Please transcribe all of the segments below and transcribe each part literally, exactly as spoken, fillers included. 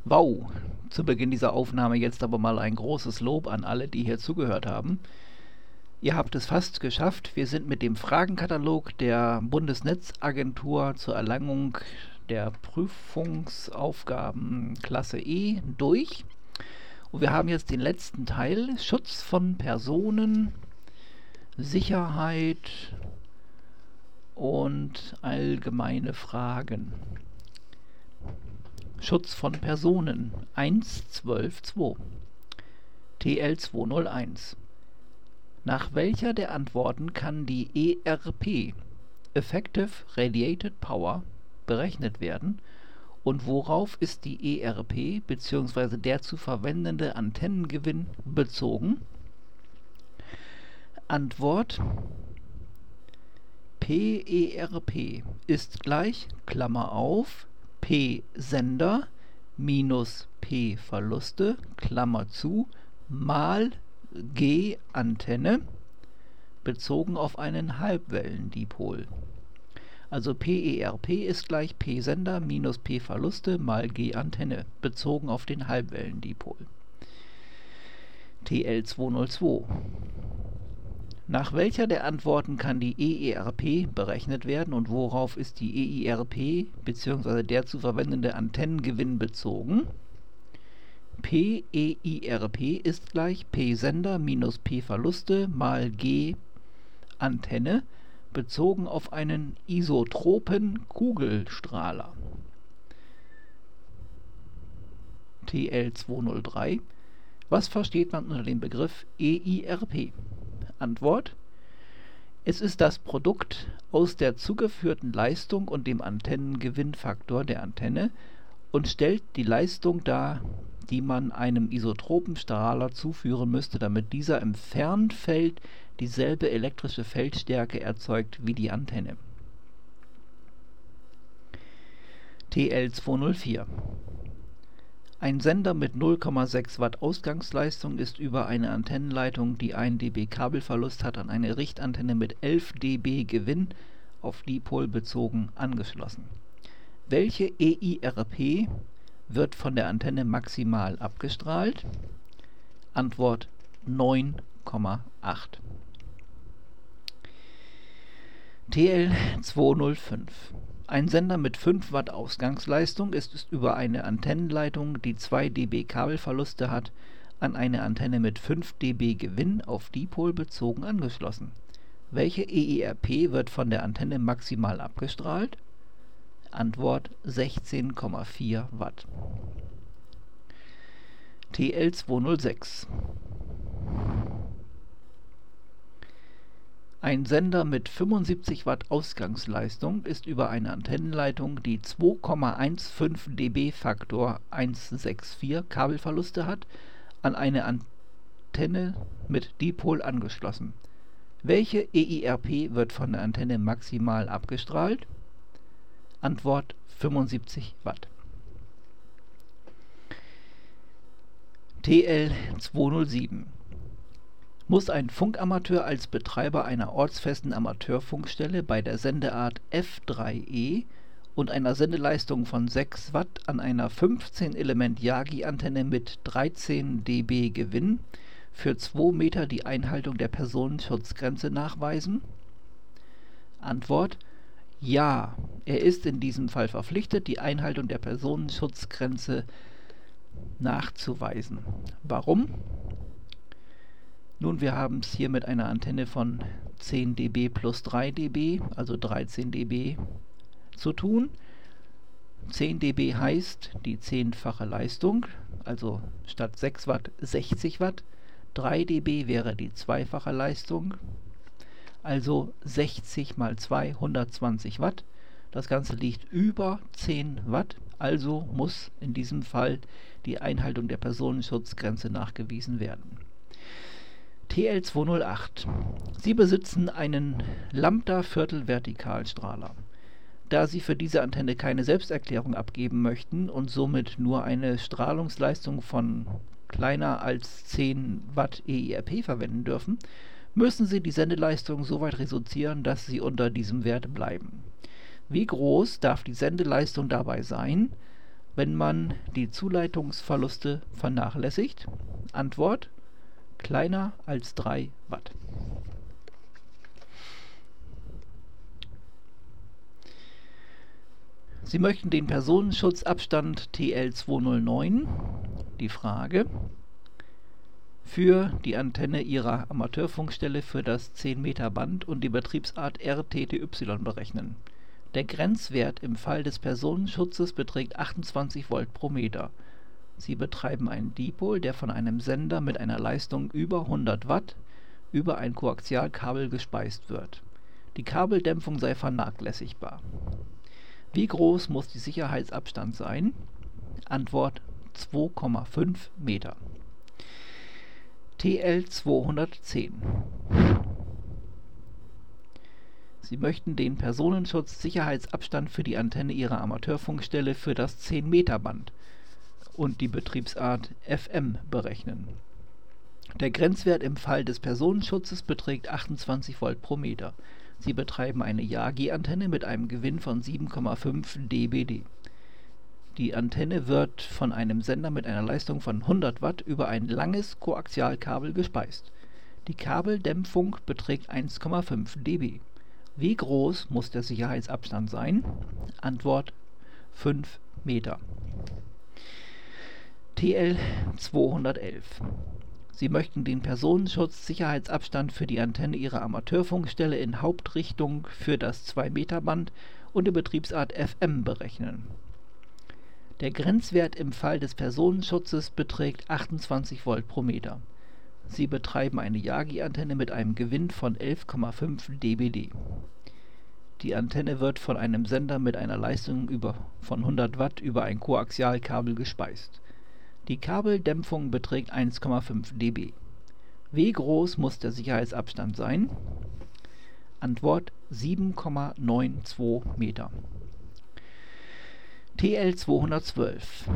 Wow! Zu Beginn dieser Aufnahme jetzt aber mal ein großes Lob an alle, die hier zugehört haben. Ihr habt es fast geschafft. Wir sind mit dem Fragenkatalog der Bundesnetzagentur zur Erlangung der Prüfungsaufgaben Klasse E durch. Und wir haben jetzt den letzten Teil, Schutz von Personen, Sicherheit und allgemeine Fragen. Schutz von Personen eins Punkt zwölf Punkt zwei T L zweihunderteins. Nach welcher der Antworten kann die E R P, Effective Radiated Power, berechnet werden und worauf ist die E R P bzw. der zu verwendende Antennengewinn bezogen? Antwort: P E R P ist gleich, Klammer auf, P Sender minus P Verluste, Klammer zu, mal G Antenne, bezogen auf einen Halbwellendipol. Also P E R P ist gleich P Sender minus P Verluste mal G Antenne, bezogen auf den Halbwellendipol. T L zweihundertzwei. Nach welcher der Antworten kann die E E R P berechnet werden und worauf ist die E I R P bzw. der zu verwendende Antennengewinn bezogen? P E I R P ist gleich P Sender minus P Verluste mal G Antenne, bezogen auf einen isotropen Kugelstrahler. T L zweihundertdrei. Was versteht man unter dem Begriff E I R P? Antwort: Es ist das Produkt aus der zugeführten Leistung und dem Antennengewinnfaktor der Antenne und stellt die Leistung dar, die man einem isotropen Strahler zuführen müsste, damit dieser im Fernfeld dieselbe elektrische Feldstärke erzeugt wie die Antenne. T L zweihundertvier. Ein Sender mit null Komma sechs Watt Ausgangsleistung ist über eine Antennenleitung, die ein dB Kabelverlust hat, an eine Richtantenne mit elf dB Gewinn auf Dipol bezogen angeschlossen. Welche E I R P wird von der Antenne maximal abgestrahlt? Antwort: neun Komma acht. T L zweihundertfünf. Ein Sender mit fünf Watt Ausgangsleistung ist über eine Antennenleitung, die zwei dB Kabelverluste hat, an eine Antenne mit fünf dB Gewinn auf Dipol bezogen angeschlossen. Welche E I R P wird von der Antenne maximal abgestrahlt? Antwort: sechzehn Komma vier Watt. T L zweihundertsechs. Ein Sender mit fünfundsiebzig Watt Ausgangsleistung ist über eine Antennenleitung, die zwei Komma fünfzehn dB Faktor hundertvierundsiebzig Kabelverluste hat, an eine Antenne mit Dipol angeschlossen. Welche E I R P wird von der Antenne maximal abgestrahlt? Antwort: fünfundsiebzig Watt. T L zweihundertsieben. Muss ein Funkamateur als Betreiber einer ortsfesten Amateurfunkstelle bei der Sendeart F drei E und einer Sendeleistung von sechs Watt an einer fünfzehn Element Yagi-Antenne mit dreizehn dB Gewinn für zwei Meter die Einhaltung der Personenschutzgrenze nachweisen? Antwort: Ja, er ist in diesem Fall verpflichtet, die Einhaltung der Personenschutzgrenze nachzuweisen. Warum? Nun, wir haben es hier mit einer Antenne von zehn dB plus drei dB, also dreizehn dB, zu tun. zehn dB heißt die zehnfache Leistung, also statt sechs Watt sechzig Watt. drei dB wäre die zweifache Leistung, also sechzig mal zwei, hundertzwanzig Watt. Das Ganze liegt über zehn Watt, also muss in diesem Fall die Einhaltung der Personenschutzgrenze nachgewiesen werden. T L zweihundertacht. Sie besitzen einen Lambda-Viertel-Vertikalstrahler. Da Sie für diese Antenne keine Selbsterklärung abgeben möchten und somit nur eine Strahlungsleistung von kleiner als zehn Watt E I R P verwenden dürfen, müssen Sie die Sendeleistung so weit reduzieren, dass sie unter diesem Wert bleiben. Wie groß darf die Sendeleistung dabei sein? wenn man die Zuleitungsverluste vernachlässigt? Antwort: kleiner als drei Watt. Sie möchten den Personenschutzabstand T L zweihundertneun, die Frage, für die Antenne Ihrer Amateurfunkstelle für das zehn Meter Band und die Betriebsart R T T Y berechnen. Der Grenzwert im Fall des Personenschutzes beträgt achtundzwanzig Volt pro Meter. Sie betreiben einen Dipol, der von einem Sender mit einer Leistung über hundert Watt über ein Koaxialkabel gespeist wird. Die Kabeldämpfung sei vernachlässigbar. Wie groß muss die Sicherheitsabstand sein? Antwort: zwei Komma fünf Meter. T L zweihundertzehn. Sie möchten den Personenschutz-Sicherheitsabstand für die Antenne Ihrer Amateurfunkstelle für das zehn Meter Band und die Betriebsart F M berechnen. Der Grenzwert im Fall des Personenschutzes beträgt achtundzwanzig Volt pro Meter. Sie betreiben eine Yagi-Antenne mit einem Gewinn von sieben Komma fünf dBd. Die Antenne wird von einem Sender mit einer Leistung von hundert Watt über ein langes Koaxialkabel gespeist. Die Kabeldämpfung beträgt eins Komma fünf dB. Wie groß muss der Sicherheitsabstand sein? Antwort: fünf Meter. T L zweihundertelf. Sie möchten den Personenschutz-Sicherheitsabstand für die Antenne Ihrer Amateurfunkstelle in Hauptrichtung für das zwei Meter Band und die Betriebsart F M berechnen. Der Grenzwert im Fall des Personenschutzes beträgt achtundzwanzig Volt pro Meter. Sie betreiben eine Yagi-Antenne mit einem Gewinn von elf Komma fünf dBd. Die Antenne wird von einem Sender mit einer Leistung über, von hundert Watt über ein Koaxialkabel gespeist. Die Kabeldämpfung beträgt eins Komma fünf dB. Wie groß muss der Sicherheitsabstand sein? Antwort: sieben Komma zweiundneunzig Meter. T L zweihundertzwölf.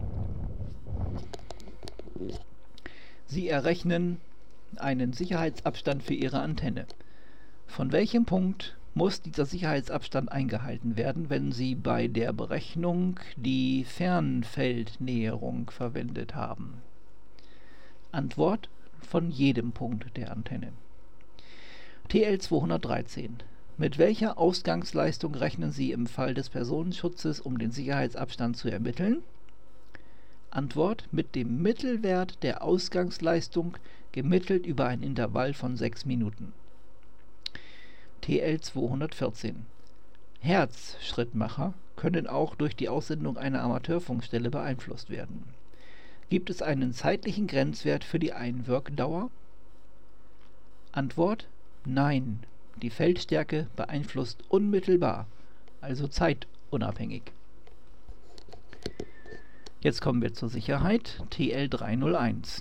Sie errechnen einen Sicherheitsabstand für Ihre Antenne. Von welchem Punkt muss dieser Sicherheitsabstand eingehalten werden, wenn Sie bei der Berechnung die Fernfeldnäherung verwendet haben? Antwort: von jedem Punkt der Antenne. T L zweihundertdreizehn. Mit welcher Ausgangsleistung rechnen Sie im Fall des Personenschutzes, um den Sicherheitsabstand zu ermitteln? Antwort: mit dem Mittelwert der Ausgangsleistung gemittelt über ein Intervall von sechs Minuten. T L zweihundertvierzehn. Herzschrittmacher können auch durch die Aussendung einer Amateurfunkstelle beeinflusst werden. Gibt es einen zeitlichen Grenzwert für die Einwirkdauer? Antwort: nein. Die Feldstärke beeinflusst unmittelbar, also zeitunabhängig. Jetzt kommen wir zur Sicherheit. T L dreihunderteins.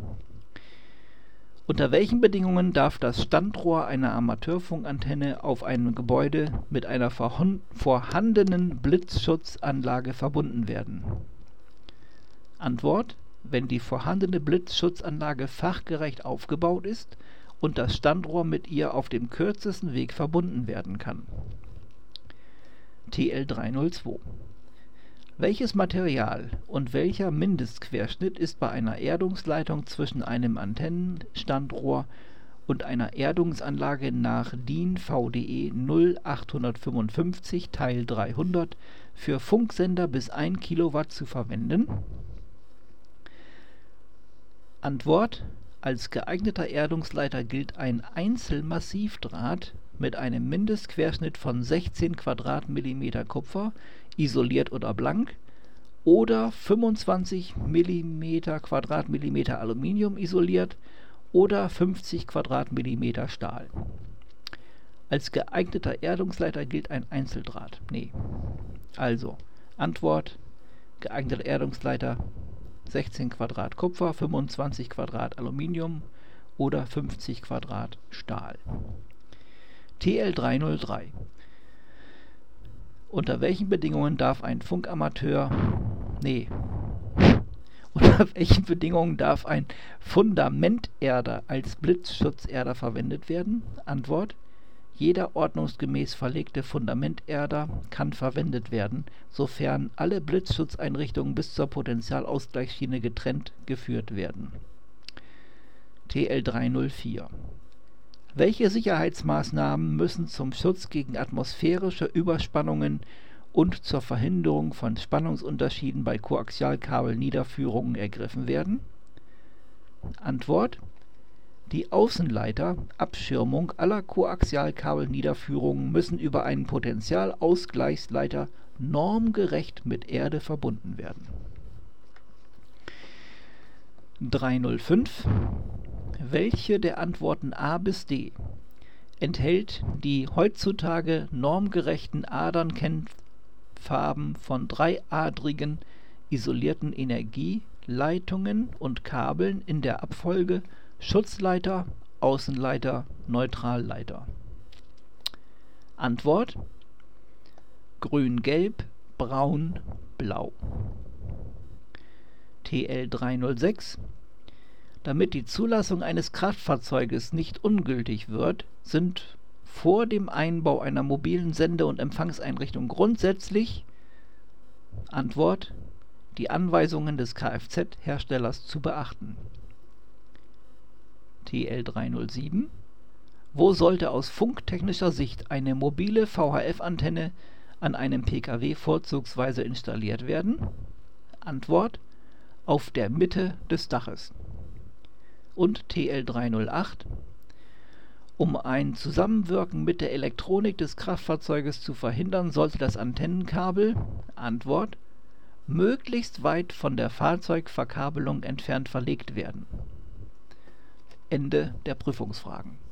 Unter welchen Bedingungen darf das Standrohr einer Amateurfunkantenne auf einem Gebäude mit einer vorhandenen Blitzschutzanlage verbunden werden? Antwort: wenn die vorhandene Blitzschutzanlage fachgerecht aufgebaut ist und das Standrohr mit ihr auf dem kürzesten Weg verbunden werden kann. T L dreihundertzwei. Welches Material und welcher Mindestquerschnitt ist bei einer Erdungsleitung zwischen einem Antennenstandrohr und einer Erdungsanlage nach DIN V D E null achthundertfünfundfünfzig Teil dreihundert für Funksender bis ein Kilowatt zu verwenden? Antwort: als geeigneter Erdungsleiter gilt ein Einzelmassivdraht mit einem Mindestquerschnitt von sechzehn Quadratmillimeter Kupfer, isoliert oder blank, oder fünfundzwanzig Quadratmillimeter Aluminium isoliert oder fünfzig Quadratmillimeter Stahl. Als geeigneter Erdungsleiter gilt ein Einzeldraht. Nee. Also, Antwort: geeigneter Erdungsleiter sechzehn Quadrat Kupfer, fünfundzwanzig Quadrat Aluminium oder fünfzig Quadrat Stahl. T L dreihundertdrei. Unter welchen Bedingungen darf ein Funkamateur, nee, unter welchen Bedingungen darf ein Fundamenterder als Blitzschutzerder verwendet werden? Antwort: Jeder ordnungsgemäß verlegte Fundamenterder kann verwendet werden, sofern alle Blitzschutzeinrichtungen bis zur Potentialausgleichsschiene getrennt geführt werden. T L dreihundertvier. Welche Sicherheitsmaßnahmen müssen zum Schutz gegen atmosphärische Überspannungen und zur Verhinderung von Spannungsunterschieden bei Koaxialkabelniederführungen ergriffen werden? Antwort: Die Außenleiter Abschirmung aller Koaxialkabelniederführungen müssen über einen Potentialausgleichsleiter normgerecht mit Erde verbunden werden. dreihundertfünf. Welche der Antworten A bis D enthält die heutzutage normgerechten Adernkennfarben von dreiadrigen isolierten Energieleitungen und Kabeln in der Abfolge Schutzleiter, Außenleiter, Neutralleiter? Antwort: Grün, Gelb, Braun, Blau. T L dreihundertsechs. Damit die Zulassung eines Kraftfahrzeuges nicht ungültig wird, sind vor dem Einbau einer mobilen Sende- und Empfangseinrichtung grundsätzlich: Antwort: Die Anweisungen des Kfz-Herstellers zu beachten. T L dreihundertsieben. Wo sollte aus funktechnischer Sicht eine mobile V H F-Antenne an einem Pkw vorzugsweise installiert werden? Antwort: Auf der Mitte des Daches. Und T L dreihundertacht. Um ein Zusammenwirken mit der Elektronik des Kraftfahrzeuges zu verhindern, sollte das Antennenkabel, Antwort, möglichst weit von der Fahrzeugverkabelung entfernt verlegt werden. Ende der Prüfungsfragen.